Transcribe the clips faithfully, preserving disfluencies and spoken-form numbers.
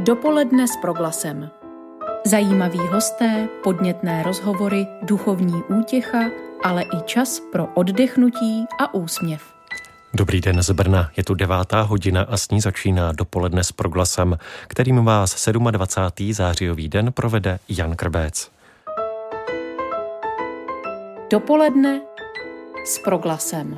Dopoledne s Proglasem. Zajímaví hosté, podnětné rozhovory, duchovní útěcha, ale i čas pro oddechnutí a úsměv. Dobrý den z Brna, je tu devátá hodina a s ní začíná Dopoledne s Proglasem, kterým vás dvacátého sedmého zářijový den provede Jan Krbec. Dopoledne s Proglasem.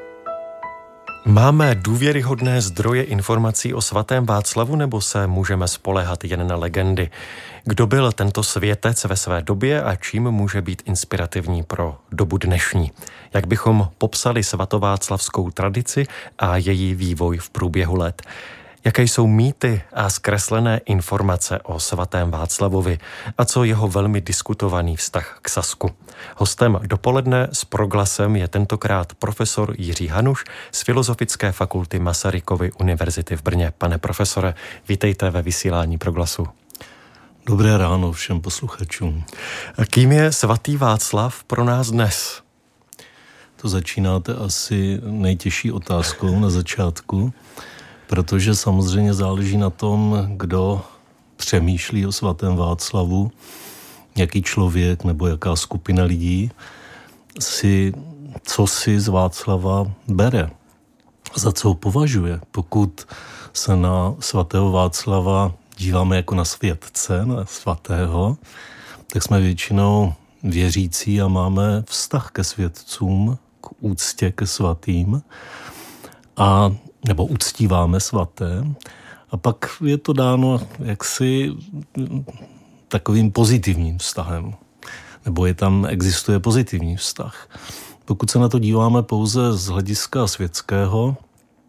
Máme důvěryhodné zdroje informací o svatém Václavu, nebo se můžeme spoléhat jen na legendy? Kdo byl tento světec ve své době a čím může být inspirativní pro dobu dnešní? Jak bychom popsali svatováclavskou tradici a její vývoj v průběhu let? Jaké jsou mýty a zkreslené informace o svatém Václavovi a co jeho velmi diskutovaný vztah k Sasku? Hostem Dopoledne s Proglasem je tentokrát profesor Jiří Hanuš z Filozofické fakulty Masarykovy univerzity v Brně. Pane profesore, vítejte ve vysílání Proglasu. Dobré ráno všem posluchačům. Kým je svatý Václav pro nás dnes? To začínáte asi nejtěžší otázkou na začátku, protože samozřejmě záleží na tom, kdo přemýšlí o svatém Václavu, jaký člověk nebo jaká skupina lidí si, co si z Václava bere, za co ho považuje. Pokud se na svatého Václava díváme jako na světce, na svatého, tak jsme většinou věřící a máme vztah ke světcům, k úctě ke svatým, a nebo uctíváme svaté. A pak je to dáno jaksi takovým pozitivním vztahem. Nebo je tam, existuje pozitivní vztah. Pokud se na to díváme pouze z hlediska světského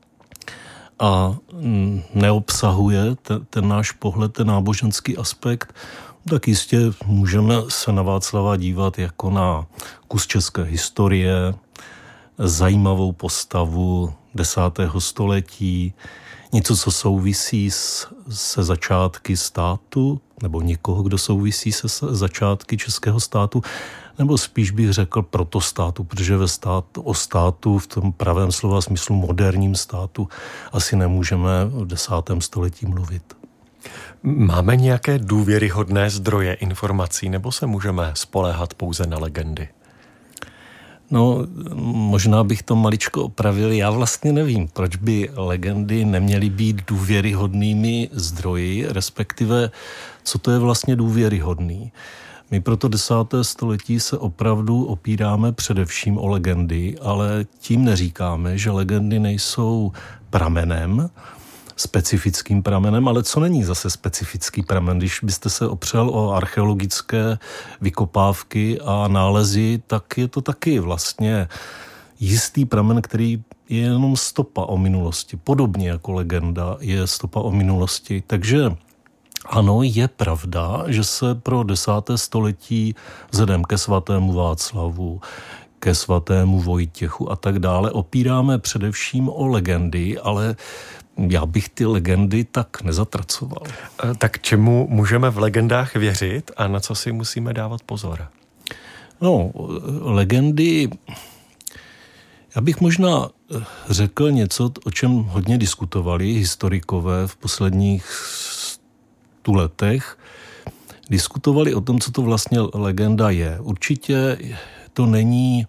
a neobsahuje ten, ten náš pohled, ten náboženský aspekt, tak jistě můžeme se na Václava dívat jako na kus české historie, zajímavou postavu desátého století, něco, co souvisí s, se začátky státu, nebo někoho, kdo souvisí se začátky českého státu, nebo spíš bych řekl protostátu, protože ve státu, o státu v tom pravém slova smyslu moderním státu asi nemůžeme v desátém století mluvit. Máme nějaké důvěryhodné zdroje informací, nebo se můžeme spoléhat pouze na legendy? No, možná bych to maličko opravil. Já vlastně nevím, proč by legendy neměly být důvěryhodnými zdroji, respektive co to je vlastně důvěryhodný. My pro to desáté století se opravdu opíráme především o legendy, ale tím neříkáme, že legendy nejsou pramenem, specifickým pramenem, ale co není zase specifický pramen? Když byste se opřel o archeologické vykopávky a nálezy, tak je to taky vlastně jistý pramen, který je jenom stopa o minulosti. Podobně jako legenda je stopa o minulosti. Takže ano, je pravda, že se pro desáté století vzhledem ke svatému Václavu, ke svatému Vojtěchu a tak dále opíráme především o legendy, ale já bych ty legendy tak nezatracoval. Tak čemu můžeme v legendách věřit a na co si musíme dávat pozor? No, legendy... Já bych možná řekl něco, o čem hodně diskutovali historikové v posledních stu letech. Diskutovali o tom, co to vlastně legenda je. Určitě to není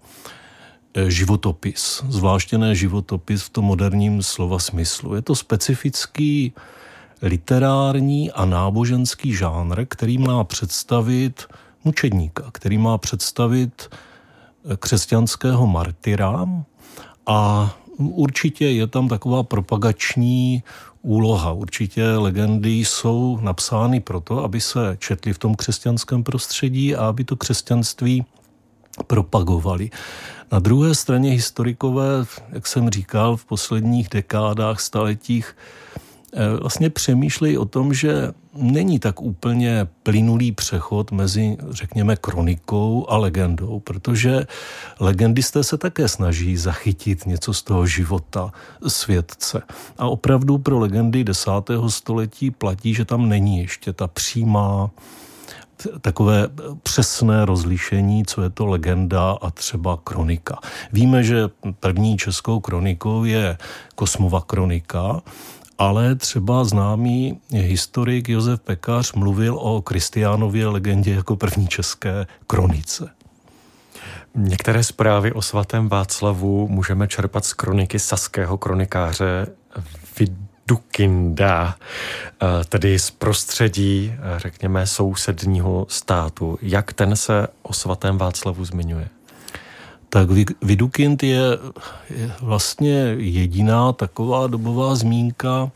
životopis, zvláště ne životopis v tom moderním slova smyslu. Je to specifický literární a náboženský žánr, který má představit mučedníka, který má představit křesťanského martyra a určitě je tam taková propagační úloha. Určitě legendy jsou napsány proto, aby se četly v tom křesťanském prostředí a aby to křesťanství propagovali. Na druhé straně historikové, jak jsem říkal, v posledních dekádách, staletích vlastně přemýšlejí o tom, že není tak úplně plynulý přechod mezi, řekněme, kronikou a legendou, protože legendisté se také snaží zachytit něco z toho života světce. A opravdu pro legendy desátého století platí, že tam není ještě ta přímá takové přesné rozlišení, co je to legenda a třeba kronika. Víme, že první českou kronikou je Kosmova kronika ale třeba známý historik Josef Pekař mluvil o Kristiánově legendě jako první české kronice. Některé zprávy o svatém Václavu můžeme čerpat z kroniky saského kronikáře Vidukynda, tedy z prostředí, řekněme, sousedního státu. Jak ten se o svatém Václavu zmiňuje? Tak Vidukynd je, je vlastně jediná taková dobová zmínka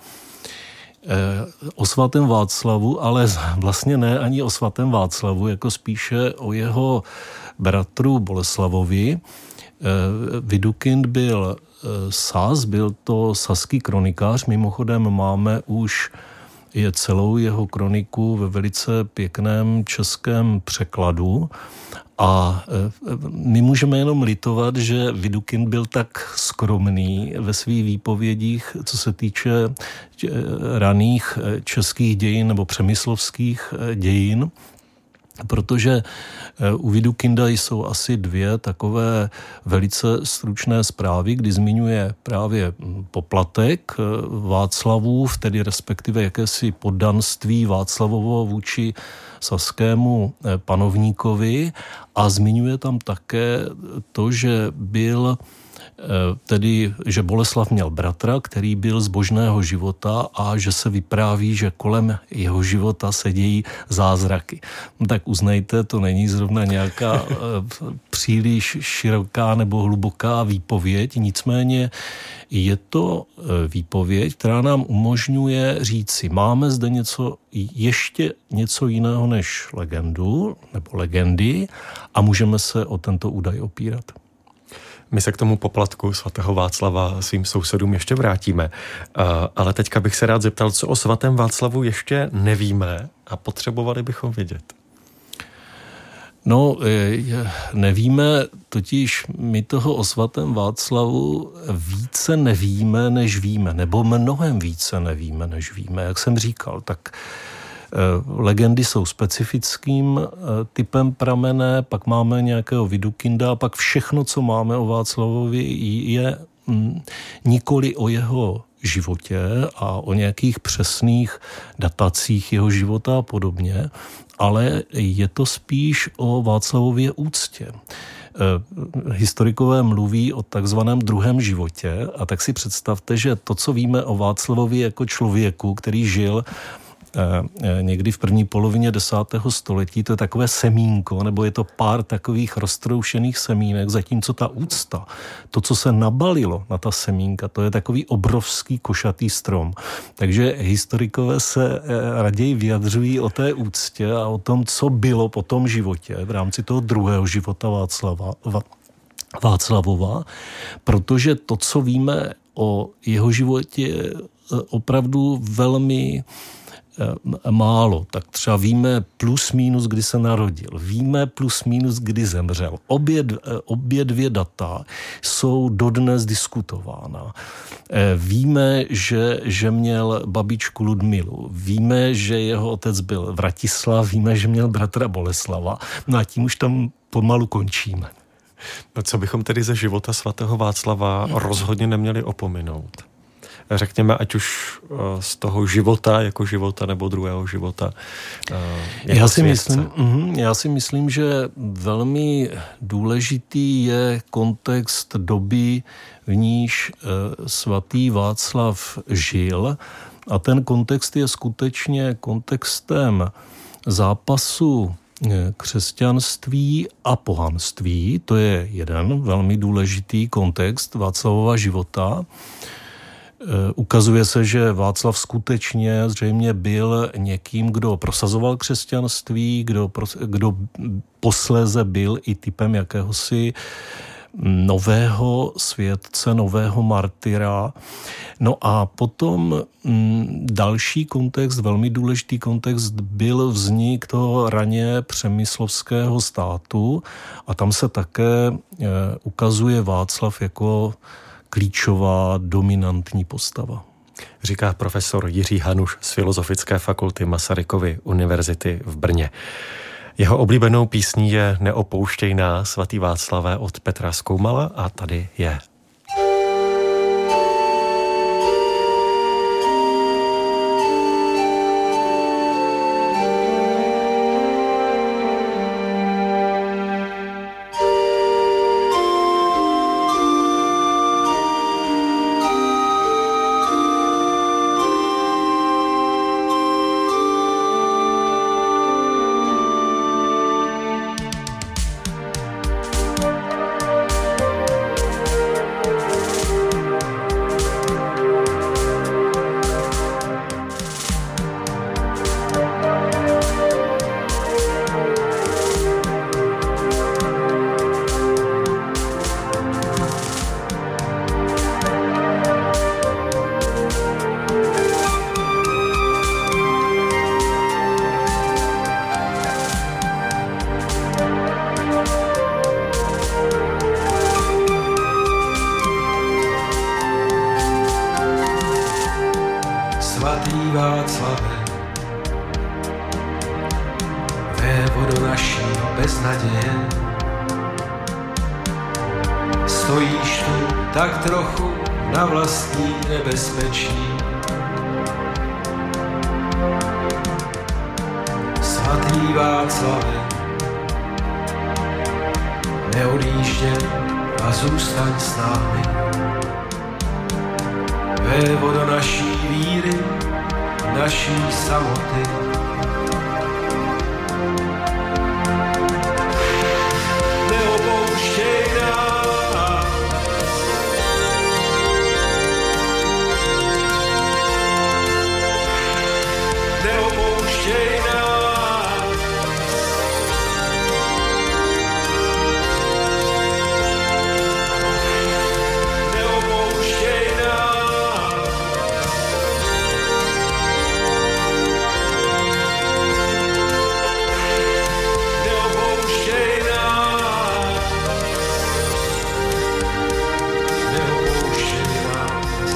o svatém Václavu, ale vlastně ne ani o svatém Václavu, jako spíše o jeho bratru Boleslavovi. Vidukynd byl Sas, byl to saský kronikář, mimochodem máme už je celou jeho kroniku ve velice pěkném českém překladu a my můžeme jenom litovat, že Vidukynd byl tak skromný ve svých výpovědích, co se týče raných českých dějin nebo přemyslovských dějin, protože u Vidukynda jsou asi dvě takové velice stručné zprávy, kdy zmiňuje právě poplatek Václavův, tedy respektive jakési poddanství Václavovo vůči saskému panovníkovi a zmiňuje tam také to, že byl tedy, že Boleslav měl bratra, který byl z božného života a že se vypráví, že kolem jeho života se dějí zázraky. No tak uznejte, to není zrovna nějaká příliš široká nebo hluboká výpověď, nicméně je to výpověď, která nám umožňuje říci, máme zde něco, ještě něco jiného než legendu nebo legendy a můžeme se o tento údaj opírat. My se k tomu poplatku svatého Václava svým sousedům ještě vrátíme. Ale teďka bych se rád zeptal, co o svatém Václavu ještě nevíme a potřebovali bychom vědět. No, nevíme, totiž my toho o svatém Václavu více nevíme, než víme, nebo mnohem více nevíme, než víme. Jak jsem říkal, tak legendy jsou specifickým typem pramené, pak máme nějakého Vidukynda a pak všechno, co máme o Václavovi, je nikoli o jeho životě a o nějakých přesných datacích jeho života a podobně, ale je to spíš o Václavově úctě. Historikové mluví o takzvaném druhém životě a tak si představte, že to, co víme o Václavovi jako člověku, který žil někdy v první polovině desátého století, to je takové semínko, nebo je to pár takových roztroušených semínek, zatímco ta úcta, to, co se nabalilo na ta semínka, to je takový obrovský košatý strom. Takže historikové se raději vyjadřují o té úctě a o tom, co bylo po tom životě v rámci toho druhého života Václava, Václavova, protože to, co víme o jeho životě, je opravdu velmi málo. Tak třeba víme plus minus, kdy se narodil. Víme plus minus, kdy zemřel. Obě, obě dvě data jsou dodnes diskutována. Víme, že, že měl babičku Ludmilu. Víme, že jeho otec byl Vratislav. Víme, že měl bratra Boleslava. No a tím už tam pomalu končíme. No co bychom tedy ze života svatého Václava rozhodně neměli opominout? Řekněme, ať už z toho života jako života nebo druhého života. Jako já, si myslím, já si myslím, že velmi důležitý je kontext doby, v níž svatý Václav žil. A ten kontext je skutečně kontextem zápasu křesťanství a pohanství. To je jeden velmi důležitý kontext Václavova života. Ukazuje se, že Václav skutečně zřejmě byl někým, kdo prosazoval křesťanství, kdo, kdo posléze byl i typem jakéhosi nového světce, nového martyra. No a potom další kontext, velmi důležitý kontext, byl vznik toho raně přemyslovského státu a tam se také ukazuje Václav jako klíčová, dominantní postava. Říká profesor Jiří Hanuš z Filozofické fakulty Masarykovy univerzity v Brně. Jeho oblíbenou písní je Neopouštěj nás, svatý Václavé od Petra Skoumala a tady je. Václave, vévodo naší bez naděje, stojíš tu tak trochu na vlastní nebezpečí. Svatý Václave, neodjížděj a zůstaň s námi. Vévodo naší víry, naší samoty. Neopouštěj nás, neopouštěj nás, neopouštěj nás, neopouštěj nás, neopouštěj nás.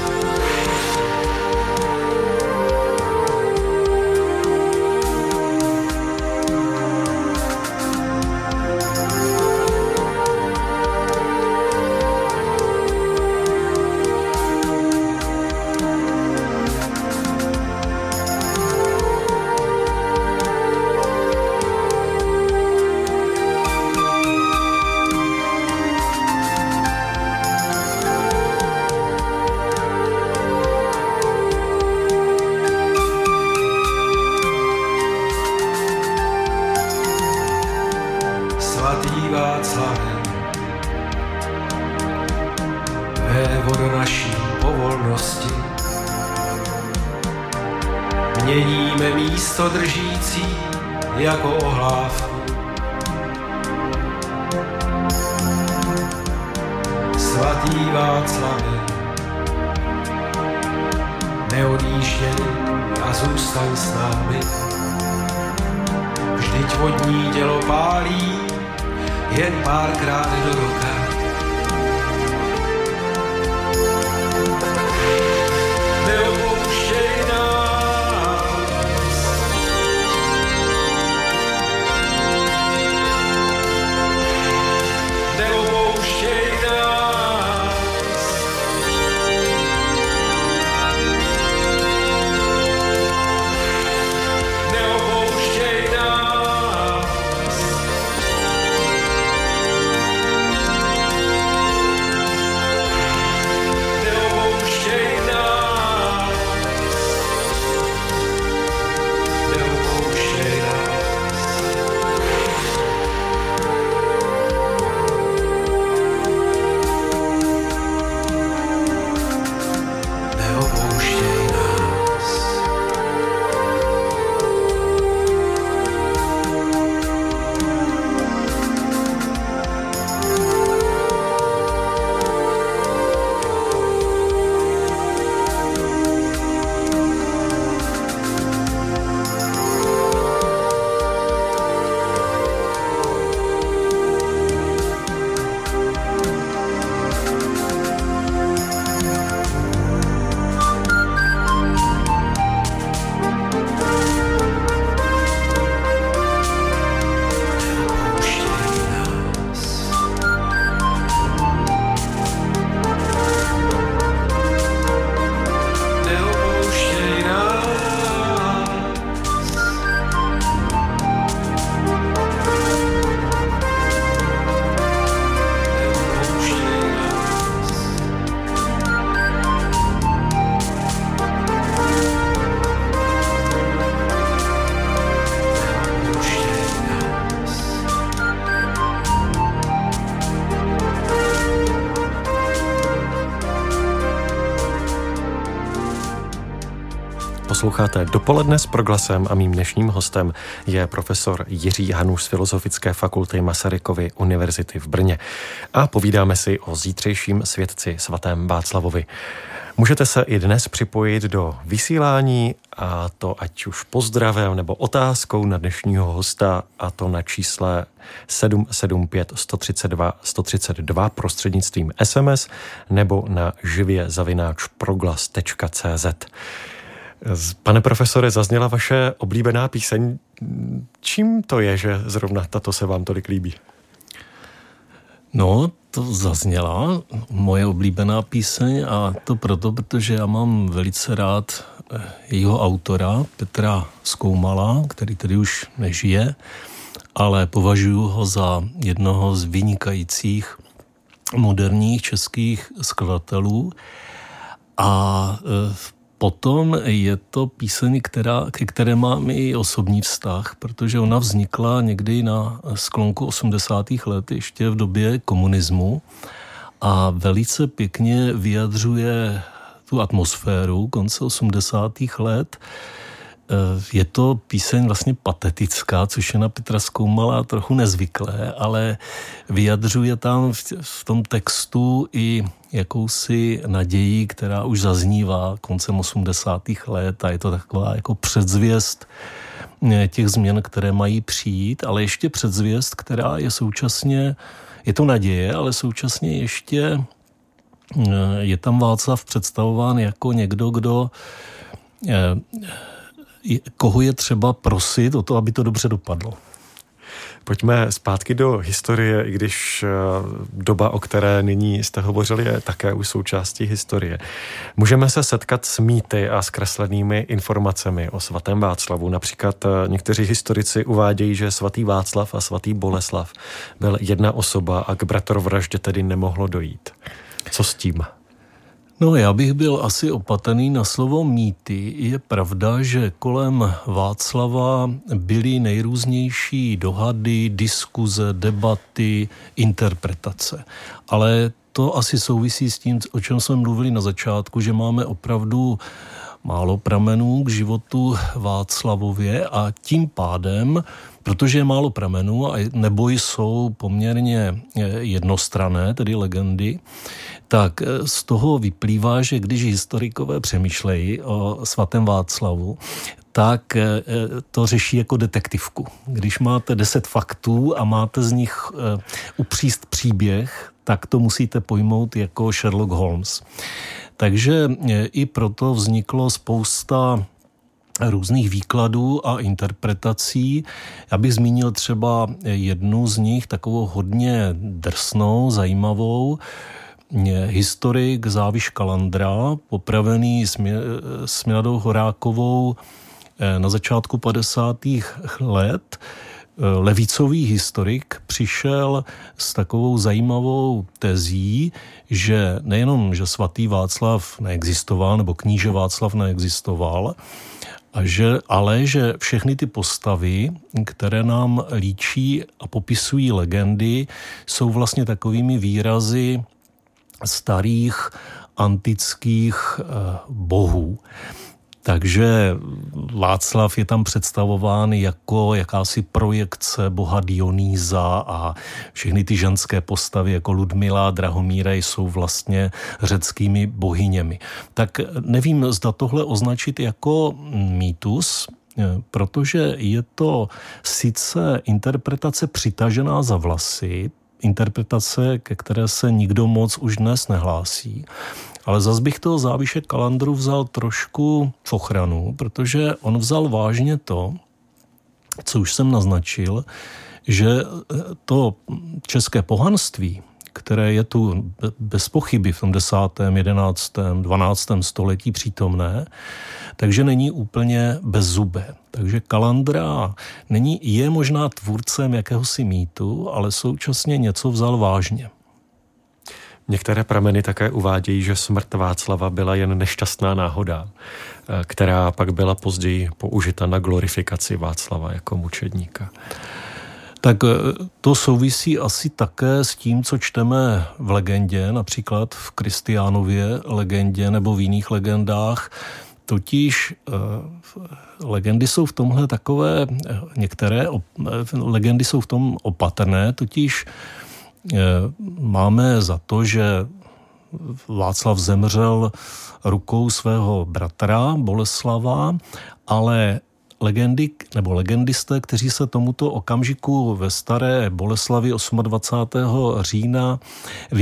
Svatý Václave, vévodo naší povolnosti, měníme místo držící jako ohlávku. Svatý Václave, neodjížděj a zůstaň s námi. Vždyť vodní dělo pálí jen párkrát do roka. Neopouštěj nás, neopouštěj nás, neopouštěj nás, neopouštěj nás, neopouštěj nás, neopouštěj nás. Neopouštěj nás, neopouštěj nás, neopouštěj nás. Posloucháte Dopoledne s Proglasem a mým dnešním hostem je profesor Jiří Hanuš z Filozofické fakulty Masarykovy univerzity v Brně. A povídáme si o zítřejším světci svatém Václavovi. Můžete se i dnes připojit do vysílání, a to ať už pozdravem nebo otázkou na dnešního hosta, a to na čísle sedm sedm pět sto třicet dva sto třicet dva prostřednictvím es em es nebo na živě zavináč proglas tečka cé zet. Pane profesore, zazněla vaše oblíbená píseň. Čím to je, že zrovna tato se vám tolik líbí? No, to zazněla moje oblíbená píseň a to proto, protože já mám velice rád jejího autora, Petra Skoumala, který tedy už nežije, ale považuji ho za jednoho z vynikajících moderních českých skladatelů. A potom je to píseň, která, ke které mám i osobní vztah, protože ona vznikla někdy na sklonku osmdesátých let, ještě v době komunismu a velice pěkně vyjadřuje tu atmosféru konce osmdesátých let. Je to píseň vlastně patetická, což je na Petra Skoumala trochu nezvyklé, ale vyjadřuje tam v, v tom textu i jakousi naději, která už zaznívá koncem osmdesátých let a je to taková jako předzvěst těch změn, které mají přijít, ale ještě předzvěst, která je současně, je to naděje, ale současně ještě je tam Václav představován jako někdo, kdo koho je třeba prosit o to, aby to dobře dopadlo. Pojďme zpátky do historie, i když doba, o které nyní jste hovořili, je také už součástí historie. Můžeme se setkat s mýty a zkreslenými informacemi o svatém Václavu. Například někteří historici uvádějí, že svatý Václav a svatý Boleslav byl jedna osoba a k bratrovraždě tedy nemohlo dojít. Co s tím? No, já bych byl asi opatrný na slovo mýty. Je pravda, že kolem Václava byly nejrůznější dohady, diskuze, debaty, interpretace. Ale to asi souvisí s tím, o čem jsme mluvili na začátku, že máme opravdu málo pramenů k životu Václavově a tím pádem, protože je málo pramenů, nebo jsou poměrně jednostranné, tedy legendy, tak z toho vyplývá, že když historikové přemýšlejí o svatém Václavu, tak to řeší jako detektivku. Když máte deset faktů a máte z nich upříst příběh, tak to musíte pojmout jako Sherlock Holmes. Takže i proto vzniklo spousta různých výkladů a interpretací. Já bych zmínil třeba jednu z nich, takovou hodně drsnou, zajímavou. Historik Záviš Kalandra, popravený s Miladou Horákovou na začátku padesátých let, levicový historik přišel s takovou zajímavou tezí, že nejenom, že svatý Václav neexistoval, nebo kníže Václav neexistoval, a že, ale že všechny ty postavy, které nám líčí a popisují legendy, jsou vlastně takovými výrazy starých antických bohů. Takže Václav je tam představován jako jakási projekce boha Dionýza a všechny ty ženské postavy jako Ludmila, Drahomíra jsou vlastně řeckými bohyněmi. Tak nevím, zda tohle označit jako mýtus, protože je to sice interpretace přitažená za vlasy, interpretace, ke které se nikdo moc už dnes nehlásí. Ale zas bych toho Záviše Kalandru vzal trošku v ochranu, protože on vzal vážně to, co už jsem naznačil, že to české pohanství, které je tu bez pochyby v tom desátém, jedenáctém, dvanáctém století přítomné, takže není úplně bezzubé. Takže Kalandra není, je možná tvůrcem jakéhosi mýtu, ale současně něco vzal vážně. Některé prameny také uvádějí, že smrt Václava byla jen nešťastná náhoda, která pak byla později použita na glorifikaci Václava jako mučedníka. Tak to souvisí asi také s tím, co čteme v legendě, například v Kristiánově legendě nebo v jiných legendách. Totiž eh, legendy jsou v tomhle takové, některé op, legendy jsou v tom opatrné, totiž eh, máme za to, že Václav zemřel rukou svého bratra Boleslava, ale legendy nebo legendisté, kteří se tomuto okamžiku ve staré Boleslavi dvacátého osmého října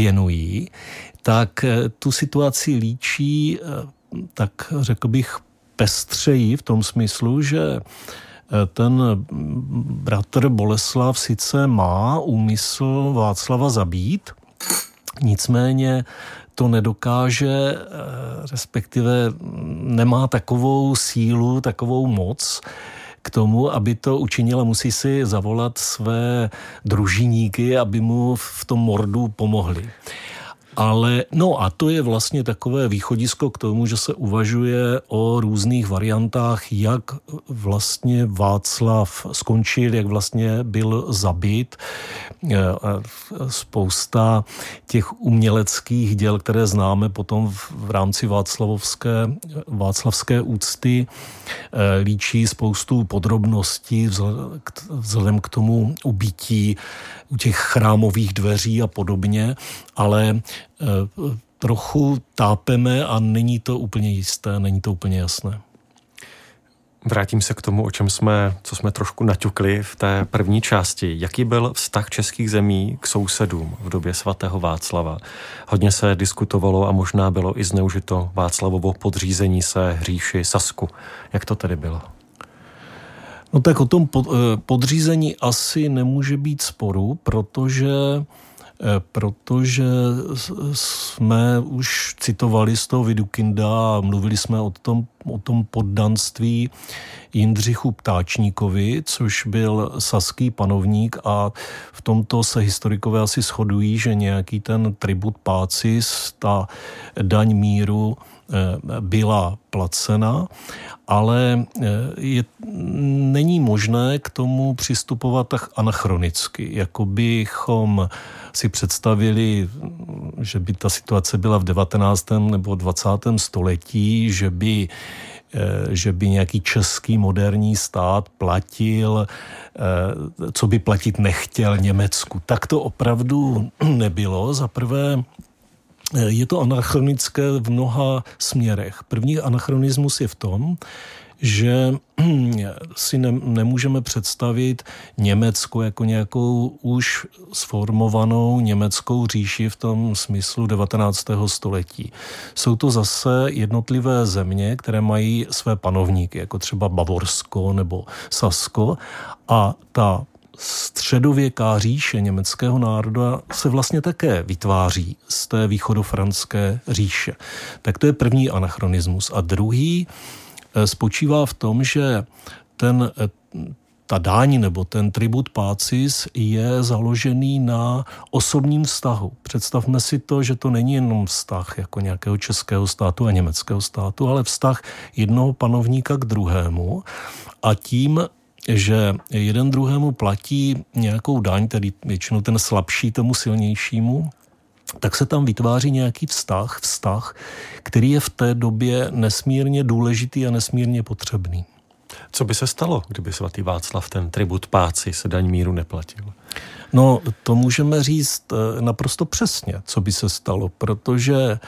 věnují, tak tu situaci líčí, tak řekl bych, pestřejí v tom smyslu, že ten bratr Boleslav sice má úmysl Václava zabít, nicméně to nedokáže, respektive nemá takovou sílu, takovou moc k tomu, aby to učinila. Musí si zavolat své družiníky, aby mu v tom mordu pomohli. Ale, no a to je vlastně takové východisko k tomu, že se uvažuje o různých variantách, jak vlastně Václav skončil, jak vlastně byl zabit. Spousta těch uměleckých děl, které známe potom v rámci václavovské, václavské úcty, líčí spoustu podrobností vzhledem k tomu ubití u těch chrámových dveří a podobně, ale trochu tápeme a není to úplně jisté, není to úplně jasné. Vrátím se k tomu, o čem jsme, co jsme trošku naťukli v té první části. Jaký byl vztah českých zemí k sousedům v době svatého Václava? Hodně se diskutovalo a možná bylo i zneužito Václavovo podřízení se říši Sasku. Jak to tedy bylo? No tak o tom podřízení asi nemůže být sporu, protože protože jsme už citovali z toho Vidukynda a mluvili jsme o tom, o tom poddanství Jindřichu Ptáčníkovi, což byl saský panovník, a v tomto se historikové asi shodují, že nějaký ten tribut pacis, ta daň míru, byla placena, ale je, není možné k tomu přistupovat tak anachronicky, jako bychom si představili, že by ta situace byla v devatenáctém nebo dvacátém století, že by, že by nějaký český moderní stát platil, co by platit nechtěl Německu. Tak to opravdu nebylo. Za prvé, je to anachronické v mnoha směrech. První anachronismus je v tom, že si ne, nemůžeme představit Německo jako nějakou už sformovanou německou říši v tom smyslu devatenáctého století. Jsou to zase jednotlivé země, které mají své panovníky, jako třeba Bavorsko nebo Sasko, a ta středověká říše německého národa se vlastně také vytváří z té východofranské říše. Tak to je první anachronismus. A druhý spočívá v tom, že ten, ta dáň nebo ten tribut pacis je založený na osobním vztahu. Představme si to, že to není jenom vztah jako nějakého českého státu a německého státu, ale vztah jednoho panovníka k druhému, a tím, že jeden druhému platí nějakou daň, tedy většinou ten slabší tomu silnějšímu, tak se tam vytváří nějaký vztah, vztah, který je v té době nesmírně důležitý a nesmírně potřebný. Co by se stalo, kdyby svatý Václav ten tribut pacis, daň míru, neplatil? No, to můžeme říct naprosto přesně, co by se stalo, protože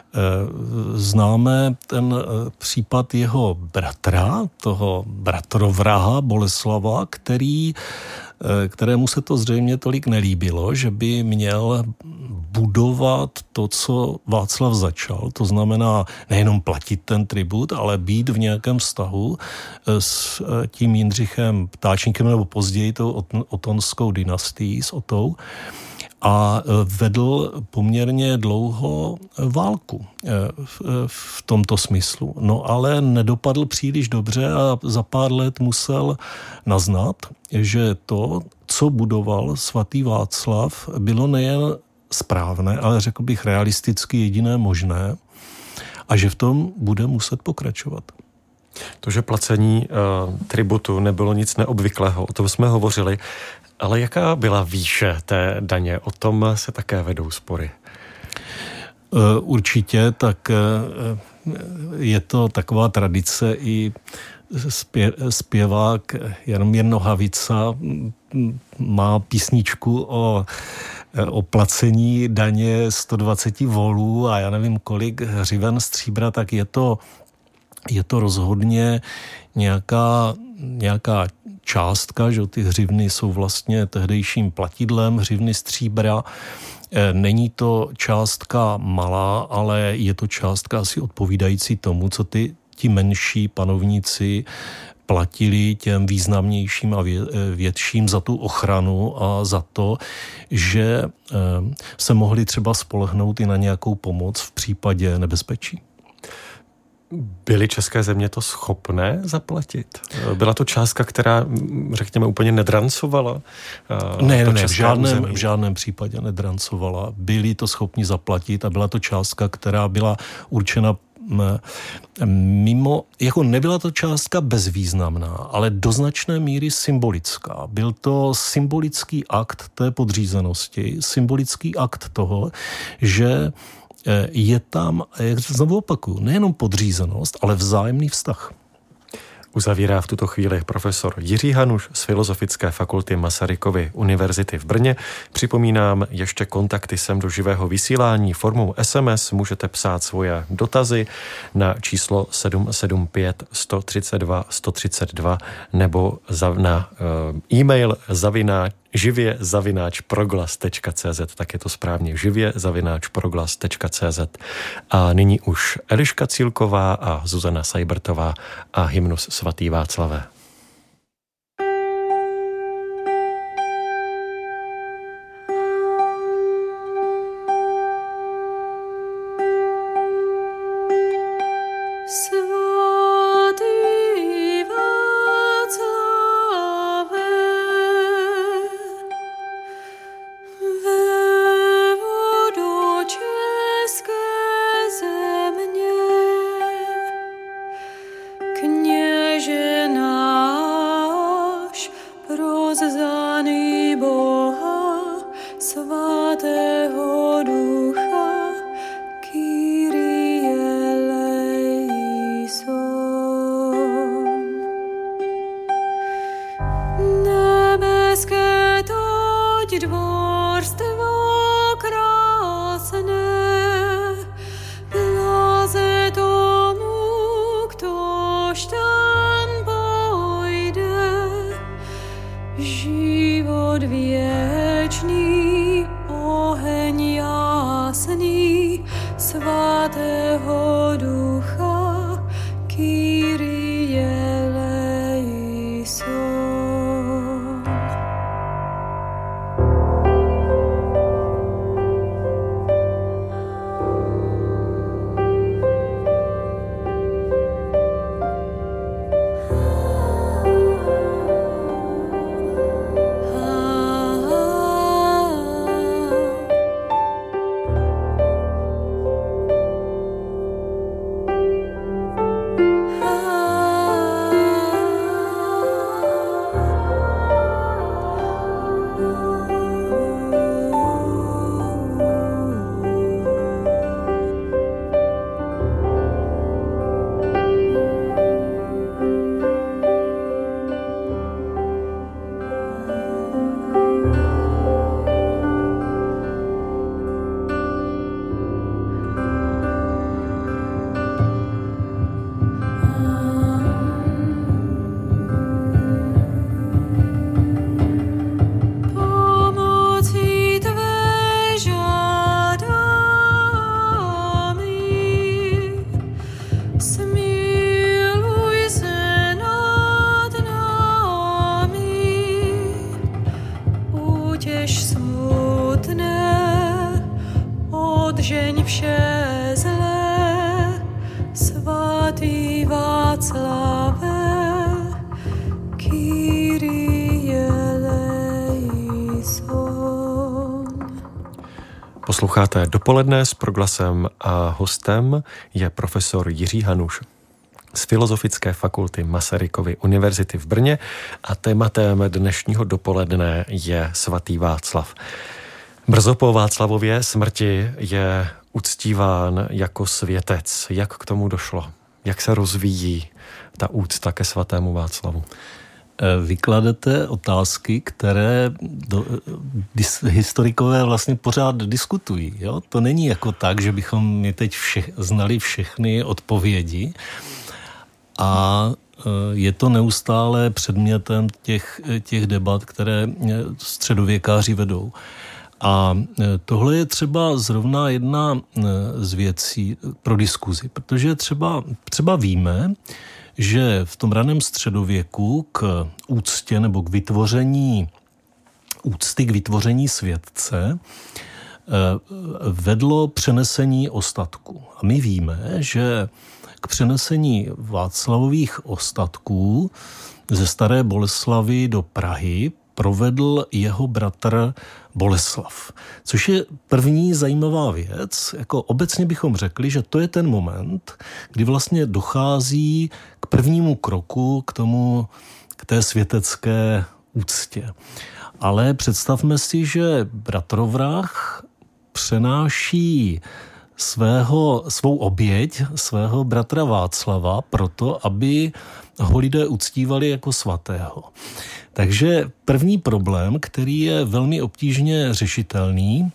známe ten případ jeho bratra, toho bratrovraha Boleslava, který, kterému se to zřejmě tolik nelíbilo, že by měl budovat to, co Václav začal. To znamená nejenom platit ten tribut, ale být v nějakém vztahu s tím Jindřichem Ptáčníkem nebo později tou otonskou dynastií, s Otou. A vedl poměrně dlouho válku v tomto smyslu. No ale nedopadl příliš dobře a za pár let musel naznat, že to, co budoval svatý Václav, bylo nejen správné, ale řekl bych realisticky jediné možné, a že v tom bude muset pokračovat. To, že placení uh, tributu nebylo nic neobvyklého, o tom jsme hovořili, ale jaká byla výše té daně? O tom se také vedou spory. Určitě, tak je to taková tradice. I zpěvák Jaromír Nohavica má písničku o, o placení daně sto dvacet volů a já nevím kolik hřiven stříbra, tak je to, je to rozhodně nějaká, nějaká částka, že ty hřivny jsou vlastně tehdejším platidlem, hřivny stříbra. Není to částka malá, ale je to částka asi odpovídající tomu, co ty ti menší panovníci platili těm významnějším a větším za tu ochranu a za to, že se mohli třeba spolehnout i na nějakou pomoc v případě nebezpečí. Byly české země to schopné zaplatit? Byla to částka, která, řekněme, úplně nedrancovala? Ne, ne, v žádném, v žádném případě nedrancovala. Byli to schopni zaplatit a byla to částka, která byla určena mimo, jako nebyla to částka bezvýznamná, ale do značné míry symbolická. Byl to symbolický akt té podřízenosti, symbolický akt toho, že je tam, jak znovu opakuju, nejenom podřízenost, ale vzájemný vztah. Uzavírá v tuto chvíli profesor Jiří Hanuš z Filozofické fakulty Masarykovy univerzity v Brně. Připomínám ještě kontakty sem do živého vysílání. Formou es em es můžete psát svoje dotazy na číslo sedm sedm pět sto třicet dva sto třicet dva nebo na e-mail zavináč živě zavináč proglas tečka cé zet, tak je to správně, živě zavináč proglas tečka cé zet. A nyní už Eliška Cílková a Zuzana Sajbrtová a hymnus Svatý Václavé. Posloucháte Dopoledne s Proglasem a hostem je profesor Jiří Hanuš z Filozofické fakulty Masarykovy univerzity v Brně a tématem dnešního dopoledne je svatý Václav. Brzo po Václavově smrti je uctíván jako světec. Jak k tomu došlo? Jak se rozvíjí ta úcta ke svatému Václavu? Vykladete otázky, které do, dis, historikové vlastně pořád diskutují. Jo? To není jako tak, že bychom my teď vše, znali všechny odpovědi a je to neustále předmětem těch, těch debat, které středověkáři vedou. A tohle je třeba zrovna jedna z věcí pro diskuzi, protože třeba, třeba víme, že v tom raném středověku k úctě nebo k vytvoření úcty, k vytvoření světce vedlo přenesení ostatků. A my víme, že k přenesení Václavových ostatků ze Staré Boleslavy do Prahy provedl jeho bratr Boleslav. Což je první zajímavá věc. Jako obecně bychom řekli, že to je ten moment, kdy vlastně dochází k prvnímu kroku k tomu, k té světecké úctě. Ale představme si, že bratrovrah přenáší svého, svou oběť, svého bratra Václava proto, aby ho lidé uctívali jako svatého. Takže první problém, který je velmi obtížně řešitelný,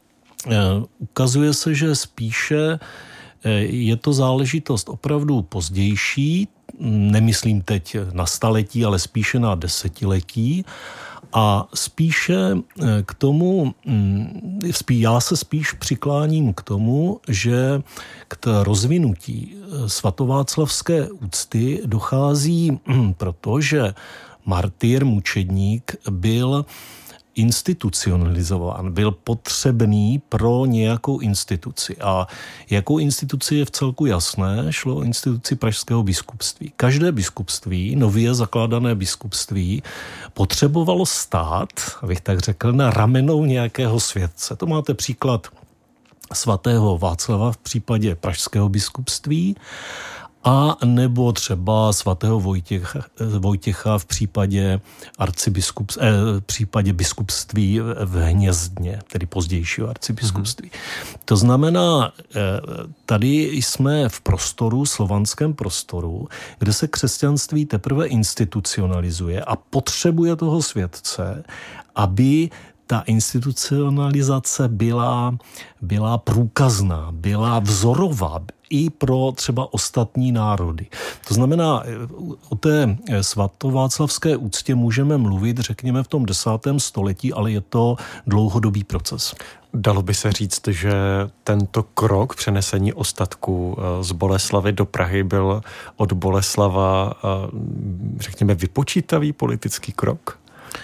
ukazuje se, že spíše je to záležitost opravdu pozdější, nemyslím teď na staletí, ale spíše na desetiletí, a spíše k tomu, já se spíš přikláním k tomu, že k rozvinutí svatováclavské úcty dochází, protože martyr, mučedník byl institucionalizován, byl potřebný pro nějakou instituci. A jakou instituci je v celku jasné, šlo o instituci pražského biskupství. Každé biskupství, nově zakládané biskupství, potřebovalo stát, abych tak řekl, na ramenou nějakého světce. To máte příklad svatého Václava v případě pražského biskupství, a nebo třeba svatého Vojtěcha, Vojtěcha v případě arcibiskups, eh, v případě biskupství v Hnězdně, tedy pozdějšího arcibiskupství. Mm-hmm. To znamená, eh, tady jsme v prostoru, slovanském prostoru, kde se křesťanství teprve institucionalizuje a potřebuje toho světce, aby ta institucionalizace byla, byla průkazná, byla vzorová i pro třeba ostatní národy. To znamená, o té svatováclavské úctě můžeme mluvit, řekněme, v tom desátém století, ale je to dlouhodobý proces. Dalo by se říct, že tento krok přenesení ostatků z Boleslavy do Prahy byl od Boleslava, řekněme, vypočítavý politický krok?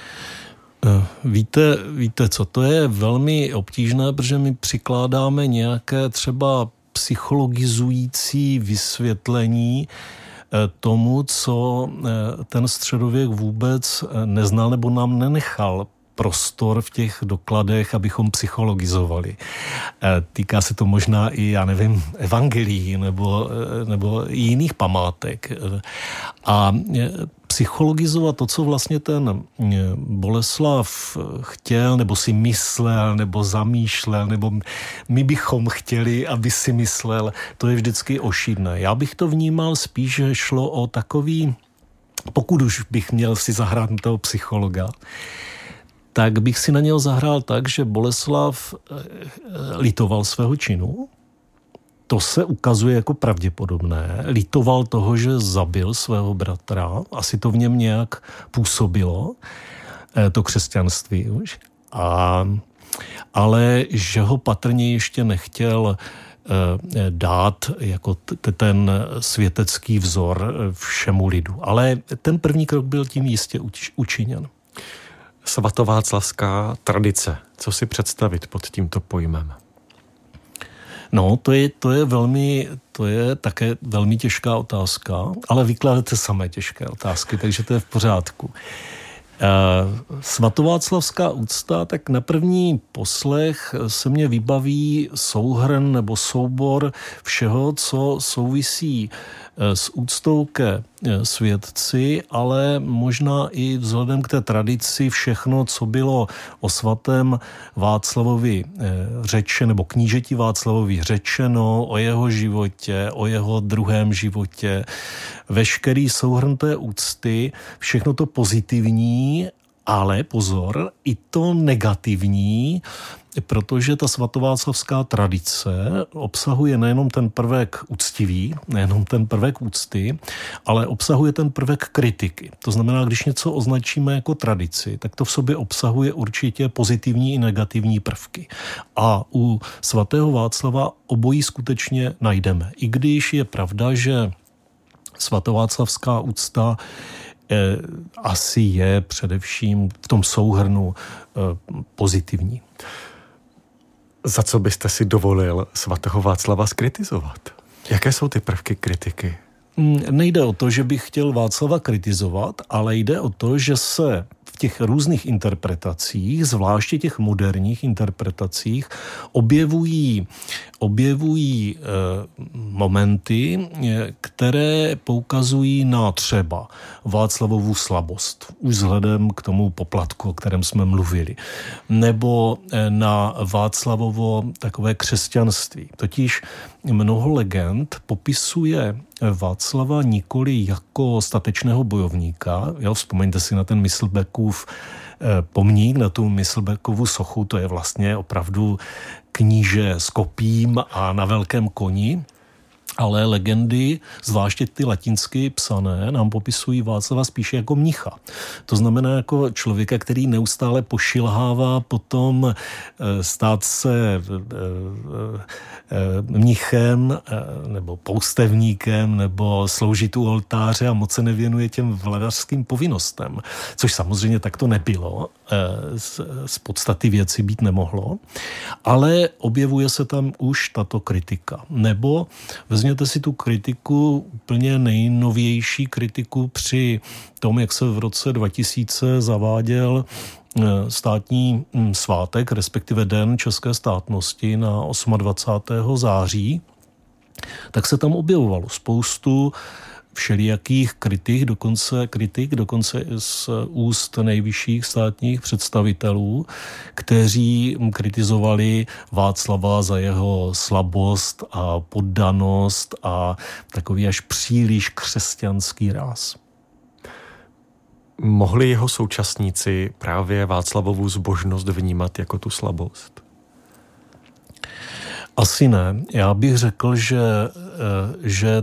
Víte, víte co, to je velmi obtížné, protože my přikládáme nějaké třeba psychologizující vysvětlení tomu, co ten středověk vůbec neznal nebo nám nenechal prostor v těch dokladech, abychom psychologizovali. Týká se to možná i, já nevím, evangelií nebo, nebo jiných památek. A psychologizovat to, co vlastně ten Boleslav chtěl, nebo si myslel, nebo zamýšlel, nebo my bychom chtěli, aby si myslel, to je vždycky ošidné. Já bych to vnímal spíš, že šlo o takový, pokud už bych měl si zahrát toho psychologa, tak bych si na něho zahrál tak, že Boleslav litoval svého činu. To se ukazuje jako pravděpodobné. Litoval toho, že zabil svého bratra. Asi to v něm nějak působilo, to křesťanství už. A, ale že ho patrně ještě nechtěl dát jako t- ten světecký vzor všemu lidu. Ale ten první krok byl tím jistě uč- učiněn. Svatováclavská tradice. Co si představit pod tímto pojmem? No, to je, to je velmi, to je také velmi těžká otázka, ale vykládáte samé těžké otázky, takže to je v pořádku. Svatováclavská úcta, tak na první poslech se mě vybaví souhrn nebo soubor všeho, co souvisí s úctou ke světci, ale možná i vzhledem k té tradici všechno, co bylo o svatém Václavovi řečeno, nebo knížeti Václavovi řečeno, o jeho životě, o jeho druhém životě, veškerý souhrn té úcty, všechno to pozitivní ale pozor, i to negativní, protože ta svatováclavská tradice obsahuje nejenom ten prvek úctivý, nejenom ten prvek úcty, ale obsahuje ten prvek kritiky. To znamená, když něco označíme jako tradici, tak to v sobě obsahuje určitě pozitivní i negativní prvky. A u svatého Václava obojí skutečně najdeme. I když je pravda, že svatováclavská úcta eh, asi je především v tom souhrnu eh, pozitivní. Za co byste si dovolil svatého Václava skritizovat? Jaké jsou ty prvky kritiky? Nejde o to, že bych chtěl Václava kritizovat, ale jde o to, že se v těch různých interpretacích, zvláště těch moderních interpretacích, objevují, objevují e, momenty, které poukazují na třeba Václavovu slabost, už vzhledem k tomu poplatku, o kterém jsme mluvili, nebo na Václavovo takové křesťanství. Totiž mnoho legend popisuje Václava nikoli jako statečného bojovníka. Jo, vzpomeňte si na ten Myslbekův pomník, na tu Myslbekovu sochu, to je vlastně opravdu kníže s kopím a na velkém koni. Ale legendy, zvláště ty latinsky psané, nám popisují Václava spíše jako mnicha. To znamená jako člověka, který neustále pošilhává potom stát se mnichem nebo poustevníkem nebo sloužit u oltáře a moc se nevěnuje těm vladařským povinnostem. Což samozřejmě tak to nebylo. Z podstaty věci být nemohlo. Ale objevuje se tam už tato kritika. Nebo vezměte si tu kritiku, úplně nejnovější kritiku při tom, jak se v roce dva tisíce zaváděl státní svátek, respektive Den české státnosti na dvacátého osmého září, tak se tam objevovalo spoustu všelijakých kritik, dokonce kritik, dokonce z úst nejvyšších státních představitelů, kteří kritizovali Václava za jeho slabost a poddanost a takový až příliš křesťanský ráz. Mohli jeho současníci právě Václavovu zbožnost vnímat jako tu slabost? Asi ne. Já bych řekl, že, že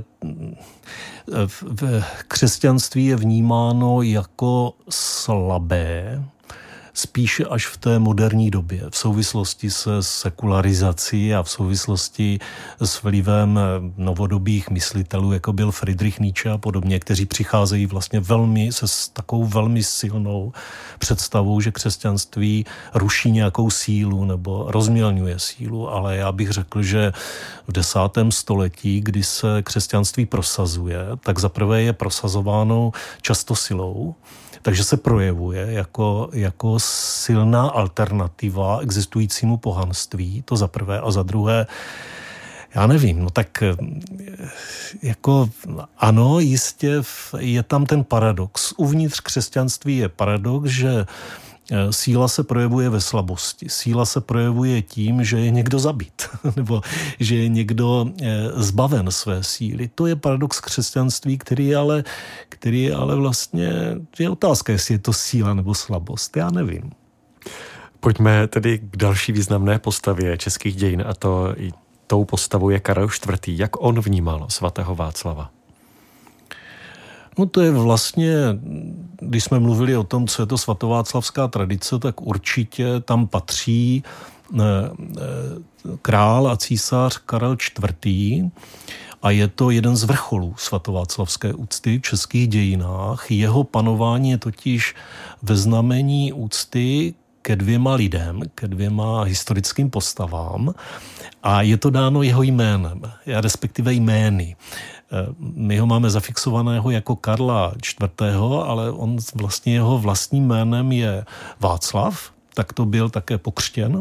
v křesťanství je vnímáno jako slabé, spíše až v té moderní době, v souvislosti se sekularizací a v souvislosti s vlivem novodobých myslitelů, jako byl Friedrich Nietzsche a podobně, kteří přicházejí vlastně velmi se s takovou velmi silnou představou, že křesťanství ruší nějakou sílu nebo rozmělňuje sílu, ale já bych řekl, že v desátém století, kdy se křesťanství prosazuje, tak zaprvé je prosazováno často silou, takže se projevuje jako, jako silná alternativa existujícímu pohanství, to za prvé, a za druhé, já nevím, no tak jako ano, jistě je tam ten paradox. Uvnitř křesťanství je paradox, že síla se projevuje ve slabosti. Síla se projevuje tím, že je někdo zabit, nebo že je někdo zbaven své síly. To je paradox křesťanství, který ale, který ale vlastně je otázka, jestli je to síla nebo slabost. Já nevím. Pojďme tedy k další významné postavě českých dějin, a to i tou postavou je Karel čtvrtý. Jak on vnímal svatého Václava? No to je vlastně, když jsme mluvili o tom, co je to svatováclavská tradice, tak určitě tam patří král a císař Karel čtvrtý. A je to jeden z vrcholů svatováclavské úcty v českých dějinách. Jeho panování je totiž ve znamení úcty ke dvěma lidem, ke dvěma historickým postavám a je to dáno jeho jménem, respektive jmény. My ho máme zafixovaného jako Karla čtvrtého, ale on vlastně jeho vlastním jménem je Václav, tak to byl také pokřtěn.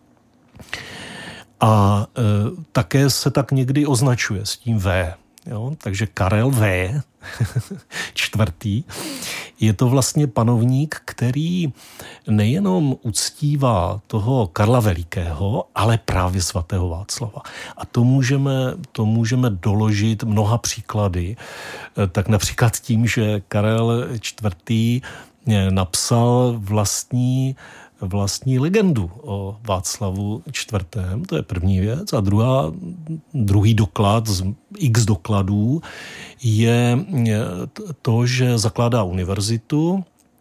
A e, také se tak někdy označuje s tím V. Jo? Takže Karel V. čtvrtý. Je to vlastně panovník, který nejenom uctívá toho Karla Velikého, ale právě svatého Václava. A to můžeme, to můžeme doložit mnoha příklady. Tak například tím, že Karel čtvrtý napsal vlastní vlastní legendu o Václavu čtvrtém. To je první věc. A druhá, druhý doklad z x dokladů je to, že zakládá univerzitu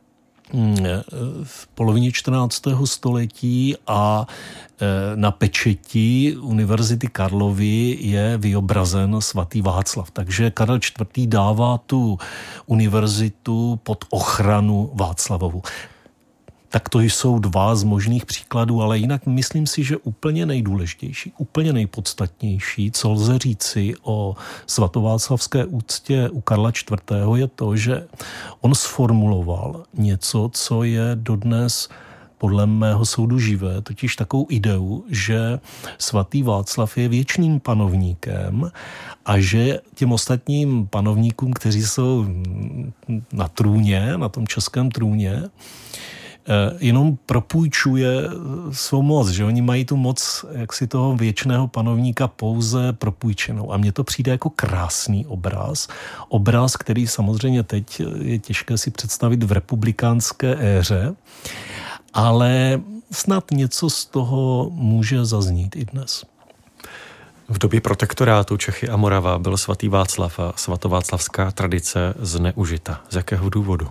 v polovině čtrnáctého století a na pečeti Univerzity Karlovy je vyobrazen svatý Václav. Takže Karel čtvrtý dává tu univerzitu pod ochranu Václavovu. Tak to jsou dva z možných příkladů, ale jinak myslím si, že úplně nejdůležitější, úplně nejpodstatnější, co lze říci o svatováclavské úctě u Karla čtvrtého. je to, že on sformuloval něco, co je dodnes podle mého soudu živé, totiž takovou ideu, že svatý Václav je věčným panovníkem a že těm ostatním panovníkům, kteří jsou na trůně, na tom českém trůně, jenom propůjčuje svou moc, že oni mají tu moc jaksi toho věčného panovníka pouze propůjčenou. A mně to přijde jako krásný obraz. Obraz, který samozřejmě teď je těžké si představit v republikánské éře, ale snad něco z toho může zaznít i dnes. V době protektorátu Čechy a Morava byl svatý Václav a svatováclavská tradice zneužita. Z jakého důvodu?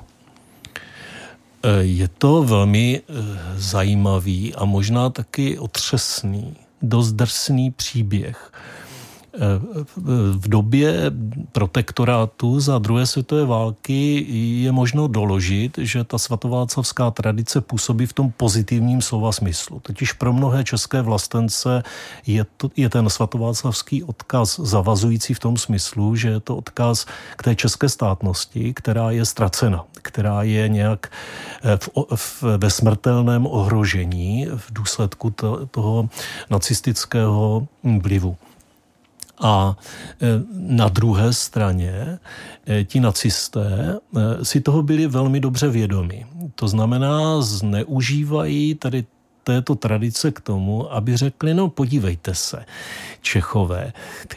Je to velmi zajímavý a možná taky otřesný, dost drsný příběh. V době protektorátu za druhé světové války je možno doložit, že ta svatováclavská tradice působí v tom pozitivním slova smyslu. Totiž pro mnohé české vlastence je, to, je ten svatováclavský odkaz zavazující v tom smyslu, že je to odkaz k té české státnosti, která je ztracena, která je nějak v, v, ve smrtelném ohrožení v důsledku to, toho nacistického vlivu. A na druhé straně ti nacisté si toho byli velmi dobře vědomi. To znamená, zneužívají tady této tradice k tomu, aby řekli, no podívejte se, Čechové,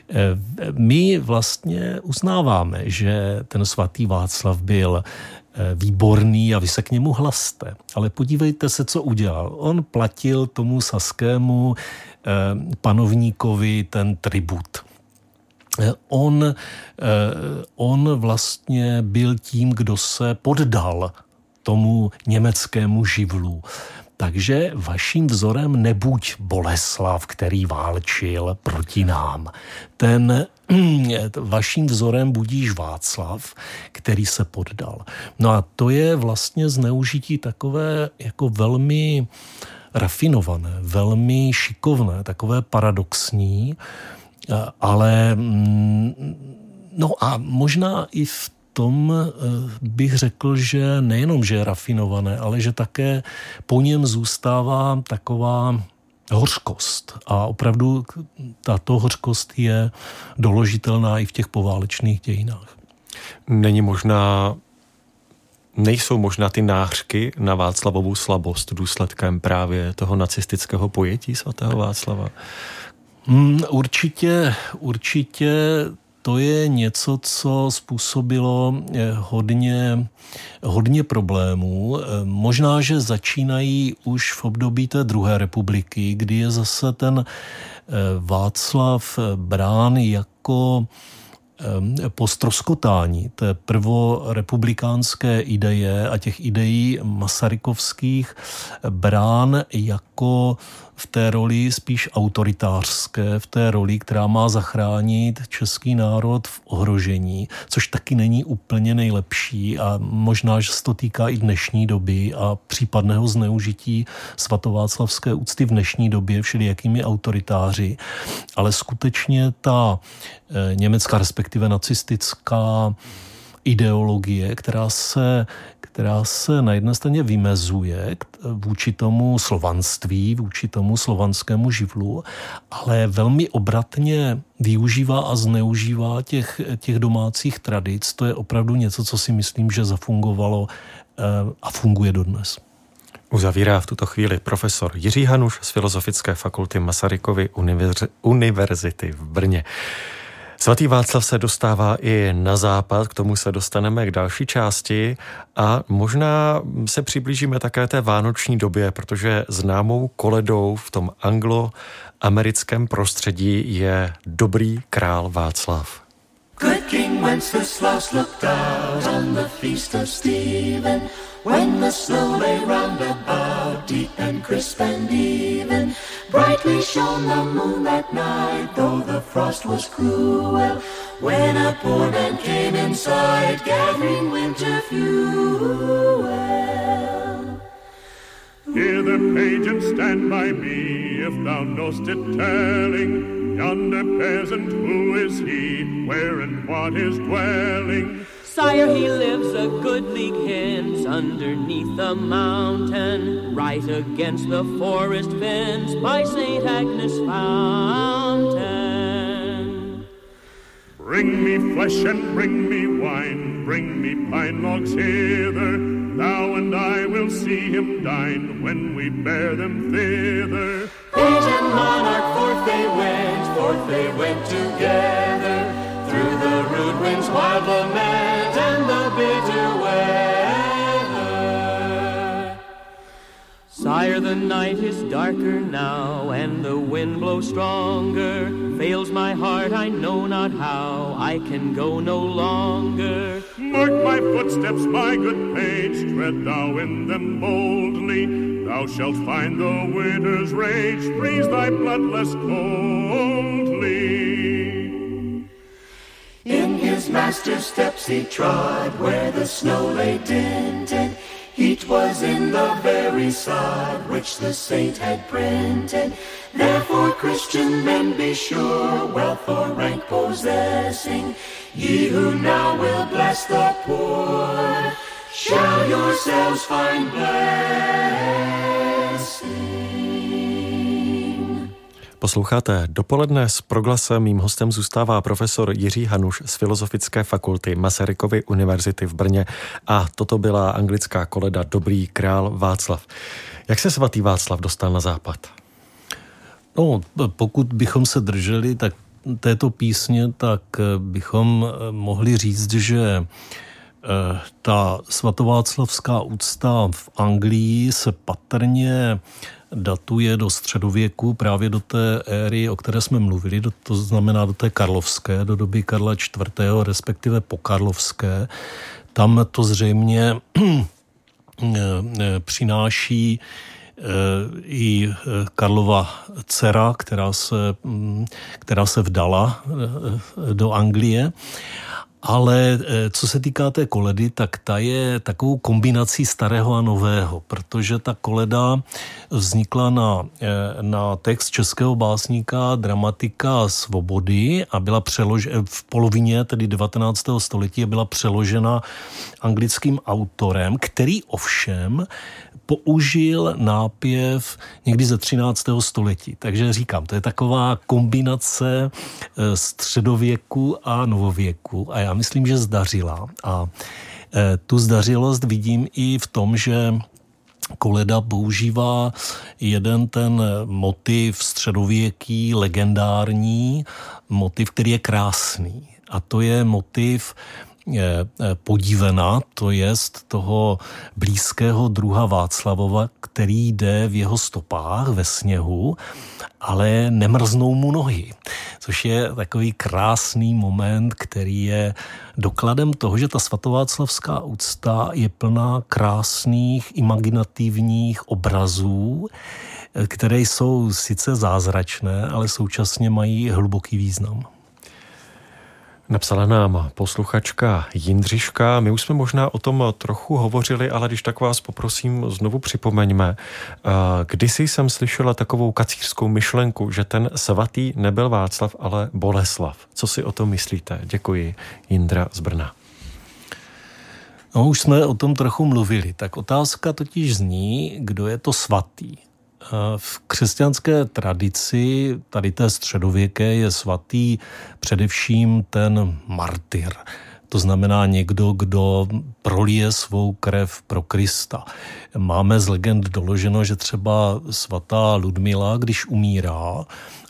my vlastně uznáváme, že ten svatý Václav byl výborný a vy se k němu hlaste. Ale podívejte se, co udělal. On platil tomu saskému panovníkovi ten tribut. On, on vlastně byl tím, kdo se poddal tomu německému živlu. Takže vaším vzorem nebuď Boleslav, který válčil proti nám. Ten vaším vzorem budíš Václav, který se poddal. No a to je vlastně zneužití takové jako velmi rafinované, velmi šikovné, takové paradoxní, ale no a možná i v tom bych řekl, že nejenom, že je rafinované, ale že také po něm zůstává taková hořkost. A opravdu tato hořkost je doložitelná i v těch poválečných dějinách. Není možná, nejsou možná ty nářky na Václavovu slabost důsledkem právě toho nacistického pojetí svatého Václava? Hmm, určitě, určitě to je něco, co způsobilo hodně, hodně problémů. Možná, že začínají už v období té druhé republiky, kdy je zase ten Václav brán jako po ztroskotání té prvorepublikánské ideje a těch ideí masarykovských brán jako v té roli spíš autoritářské, v té roli, která má zachránit český národ v ohrožení, což taky není úplně nejlepší a možná, že se to týká i dnešní doby a případného zneužití svatováclavské úcty v dnešní době všelijakými autoritáři. Ale skutečně ta německá, respektive nacistická ideologie, která se, která se na jedné straně vymezuje vůči tomu slovanství, vůči tomu slovanskému živlu, ale velmi obratně využívá a zneužívá těch, těch domácích tradic. To je opravdu něco, co si myslím, že zafungovalo a funguje dodnes. Uzavírá v tuto chvíli profesor Jiří Hanuš z Filozofické fakulty Masarykovy univerzity v Brně. Svatý Václav se dostává i na západ, k tomu se dostaneme k další části a možná se přiblížíme také té vánoční době, protože známou koledou v tom anglo-americkém prostředí je Dobrý král Václav. Good King Wenceslaus looked out on the feast of Stephen, when the snow lay round about, deep and crisp and even. Brightly shone the moon that night, though the frost was cruel, when a poor man came inside, gathering winter fuel. Hear the page and stand by me, if thou know'st it telling. Yonder peasant, who is he? Where and what is dwelling? Sire, he lives a good league hence, underneath the mountain, right against the forest fence, by Saint Agnes' fountain. Bring me flesh and bring me wine, bring me pine logs hither. Thou and I will see him dine, when we bear them thither. Page and monarch, forth they went, forth they went together, through the rude wind's wild lament and the bitter weather. Sire, the night is darker now, and the wind blows stronger. Fails my heart, I know not how, I can go no longer. Mark my footsteps, my good page, tread thou in them boldly. Thou shalt find the winter's rage freeze thy blood less coldly. In his master's steps he trod, where the snow lay dinted. Heat was in the very sod which the saint had printed. Therefore, Christian men, be sure, wealth or rank possessing, ye who now will bless the poor, shall yourselves find blessing. Posloucháte Dopoledne s Proglasem. Mým hostem zůstává profesor Jiří Hanuš z Filozofické fakulty Masarykovy univerzity v Brně a toto byla anglická koleda Dobrý král Václav. Jak se svatý Václav dostal na západ? No, pokud bychom se drželi tak této písně, tak bychom mohli říct, že ta svatováclavská úcta v Anglii se patrně datuje do středověku, právě do té éry, o které jsme mluvili, do, to znamená do té karlovské, do doby Karla čtvrtého, respektive pokarlovské. Tam to zřejmě přináší i Karlova dcera, která se, která se vdala do Anglie. Ale co se týká té koledy, tak ta je takovou kombinací starého a nového, protože ta koleda vznikla na, na text českého básníka, dramatika Svobody a byla přeložena v polovině, tedy devatenáctého století, byla přeložena anglickým autorem, který ovšem použil nápěv někdy ze třináctého století. Takže říkám, to je taková kombinace středověku a novověku a já myslím, že zdařila. A tu zdařilost vidím i v tom, že koleda používá jeden ten motiv středověký, legendární, motiv, který je krásný. A to je motiv podívena, to jest toho blízkého druha Václavova, který jde v jeho stopách ve sněhu, ale nemrznou mu nohy. Což je takový krásný moment, který je dokladem toho, že ta svatováclavská úcta je plná krásných, imaginativních obrazů, které jsou sice zázračné, ale současně mají hluboký význam. Napsala nám posluchačka Jindřiška. My už jsme možná o tom trochu hovořili, ale když tak vás poprosím, znovu připomeňme. Kdysi jsem slyšela takovou kacířskou myšlenku, že ten svatý nebyl Václav, ale Boleslav. Co si o tom myslíte? Děkuji. Jindra z Brna. No, už jsme o tom trochu mluvili. Tak otázka totiž zní, kdo je to svatý. V křesťanské tradici, tady té středověké, je svatý především ten martyr. To znamená někdo, kdo prolije svou krev pro Krista. Máme z legend doloženo, že třeba svatá Ludmila, když umírá,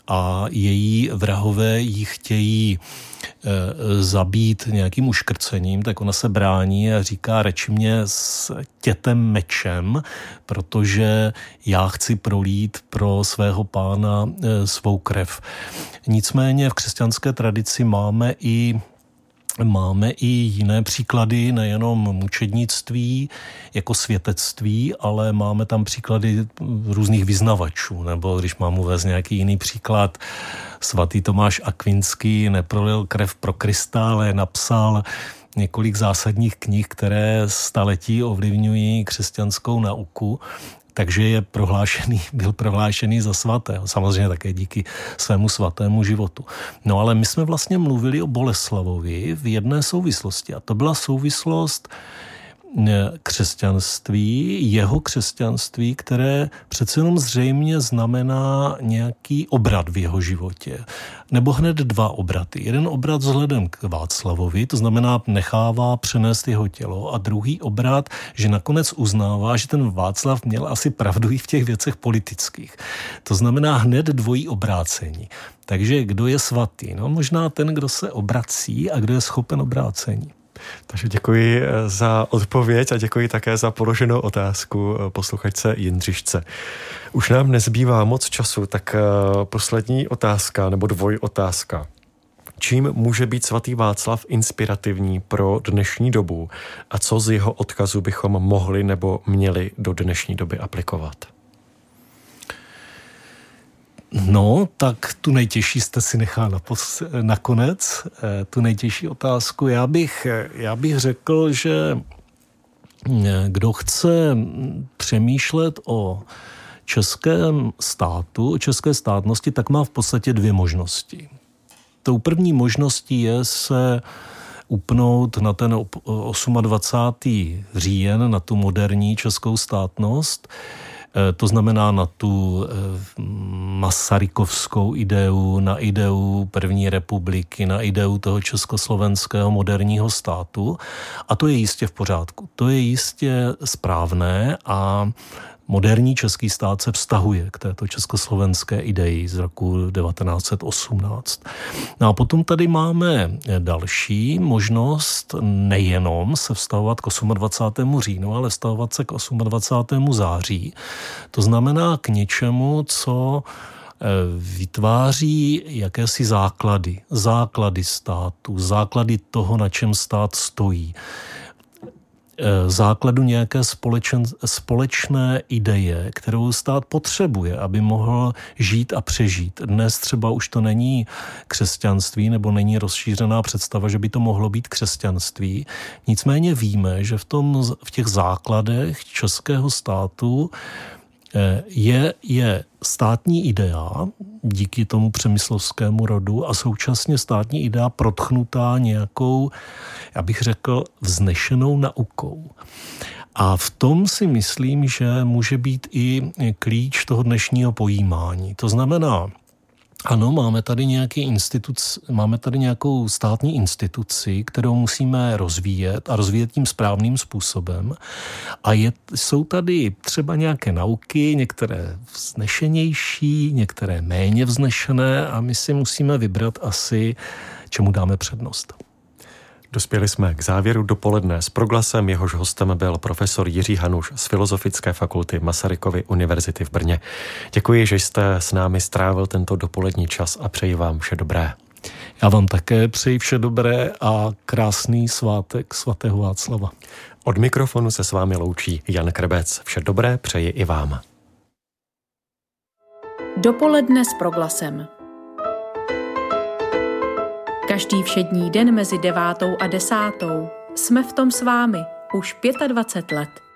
a její vrahové ji chtějí e, zabít nějakým uškrcením, tak ona se brání a říká: reči mě s tětem mečem, protože já chci prolít pro svého pána e, svou krev. Nicméně v křesťanské tradici máme i Máme i jiné příklady, nejenom mučednictví jako světectví, ale máme tam příklady různých vyznavačů. Nebo když mám uvést nějaký jiný příklad, svatý Tomáš Akvinský neprolil krev pro Krista, ale napsal několik zásadních knih, které staletí ovlivňují křesťanskou nauku. Takže je prohlášený, byl prohlášený za svatého. Samozřejmě také díky svému svatému životu. No ale my jsme vlastně mluvili o Boleslavovi v jedné souvislosti. A to byla souvislost křesťanství, jeho křesťanství, které přece jenom zřejmě znamená nějaký obrat v jeho životě. Nebo hned dva obraty. Jeden obrat vzhledem k Václavovi, to znamená nechává přenést jeho tělo, a druhý obrat, že nakonec uznává, že ten Václav měl asi pravdu i v těch věcech politických. To znamená hned dvojí obrácení. Takže kdo je svatý? No možná ten, kdo se obrací a kdo je schopen obrácení. Takže děkuji za odpověď a děkuji také za položenou otázku posluchačce Jindřišce. Už nám nezbývá moc času, tak poslední otázka nebo dvojotázka. Čím může být svatý Václav inspirativní pro dnešní dobu a co z jeho odkazu bychom mohli nebo měli do dnešní doby aplikovat? No, tak tu nejtěžší jste si nechal napos- nakonec, tu nejtěžší otázku. Já bych, já bych řekl, že kdo chce přemýšlet o českém státu, o české státnosti, tak má v podstatě dvě možnosti. Tou první možností je se upnout na ten dvacátého osmého říjen, na tu moderní českou státnost. To znamená na tu masarykovskou ideu, na ideu první republiky, na ideu toho československého moderního státu. A to je jistě v pořádku. To je jistě správné a moderní český stát se vztahuje k této československé ideji z roku devatenáct set osmnáct. No a potom tady máme další možnost nejenom se vztahovat k dvacátému osmého říjnu, ale vztahovat se k dvacátému osmého září. To znamená k něčemu, co vytváří jakési základy. Základy státu, základy toho, na čem stát stojí. Základu nějaké společen, společné ideje, kterou stát potřebuje, aby mohl žít a přežít. Dnes třeba už to není křesťanství, nebo není rozšířená představa, že by to mohlo být křesťanství. Nicméně víme, že v, tom, v těch základech českého státu je, je státní idea díky tomu přemyslovskému rodu a současně státní idea protchnutá nějakou, já bych řekl, vznešenou naukou. A v tom si myslím, že může být i klíč toho dnešního pojímání. To znamená, ano, máme tady nějaký instituc, máme tady nějakou státní instituci, kterou musíme rozvíjet a rozvíjet tím správným způsobem. A je, jsou tady třeba nějaké nauky, některé vznešenější, některé méně vznešené a my si musíme vybrat asi, čemu dáme přednost. Dospěli jsme k závěru dopoledne s Proglasem, jehož hostem byl profesor Jiří Hanuš z Filozofické fakulty Masarykovy univerzity v Brně. Děkuji, že jste s námi strávil tento dopolední čas a přeji vám vše dobré. Já vám také přeji vše dobré a krásný svátek svatého Václava. Od mikrofonu se s vámi loučí Jan Krbec. Vše dobré přeji i vám. Dopoledne s Proglasem. Každý všední den mezi devátou a desátou jsme v tom s vámi už dvacet pět let.